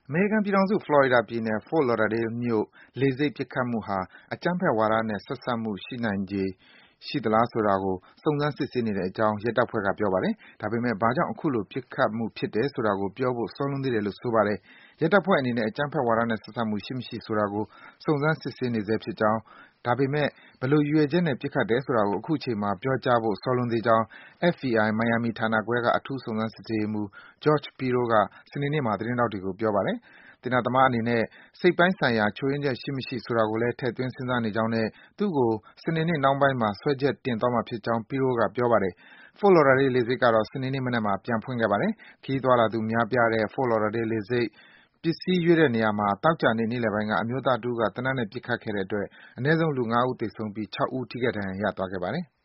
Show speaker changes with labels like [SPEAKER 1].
[SPEAKER 1] အမေရိကန်ပြည်ထောင်စု၊ ဖလော်ရီဒါပြည်နယ်၊ Fort Lauderdale မြို့ လေဆိပ်ပစ်ခတ်မှုဟာ အကြမ်းဖက်ဝါဒနဲ့ ဆက်စပ်မှု ရှိနိုင်ခြေ ရှိသလားဆိုတာကို စုံစမ်း စစ်ဆေးနေတဲ့အကြောင်း ရဲတပ်ဖွဲ့က ပြောပါတယ်။ ဒါပေမယ့် ဘာကြောင့် အခုလို ပစ်ခတ်မှုဖြစ်တယ်ဆိုတာကို ပြောဖို့ စောလွန်းသေးတယ်လို့ ဆိုပါတယ်။ ရဲတပ်ဖွဲ့အနေနဲ့ အကြမ်းဖက်ဝါဒနဲ့ ဆက်စပ်မှု ရှိမရှိဆိုတာကို စုံစမ်း စစ်ဆေးနေဆဲဖြစ်ကြောင်း၊ ဒါပေမယ့် ဘယ်လို ရည်ရွယ်ချက်နဲ့ ပစ်ခတ်တယ်ဆိုတာကို အခုချိန်မှာ ပြောကြားဖို့ စောလွန်းသေးကြောင်း FBI မိုင်ယာမီဌာနခွဲက အထူးစုံစမ်း စစ်ဆေးရေးမှူး George Pirro က စနေနေ့မှာ သတင်းထောက်တွေကို ပြောပါတယ်။ သေနတ်သမားအနေနဲ့ စိတ်ပိုင်းဆိုင်ရာ ချို့ယွင်းချက် ရှိမရှိဆိုတာကိုလည်း ထည့်သွင်း စဉ်းစားနေကြောင်းနဲ့ သူ့ကို စနေနေ့နှောင်းပိုင်းမှာ စွဲချက်တင်သွားမှာဖြစ်ကြောင်း Pirro က ပြောပါတယ်။ Fort Lauderdale လေဆိပ်ကတော့ စနေနေ့မနက်မှာ ပြန်ဖွင့်ခဲ့ပါတယ်။ ခရီးသွားလာသူများပြားတဲ့ Fort Lauderdale လေဆိပ် ပစ္စည်းရွေးတဲ့နေရာမှာ သောကြာနေ့ နေ့လယ်ပိုင်းက အမျိုးသားတဦးက သေနတ်နဲ့ ပစ်ခတ်ခဲ့တဲ့အတွက် အနည်းဆုံး လူ ၅ ဦး သေဆုံးပြီး ၆ ဦး ထိခိုက် ဒဏ်ရာ ရသွားခဲ့ပါတယ်။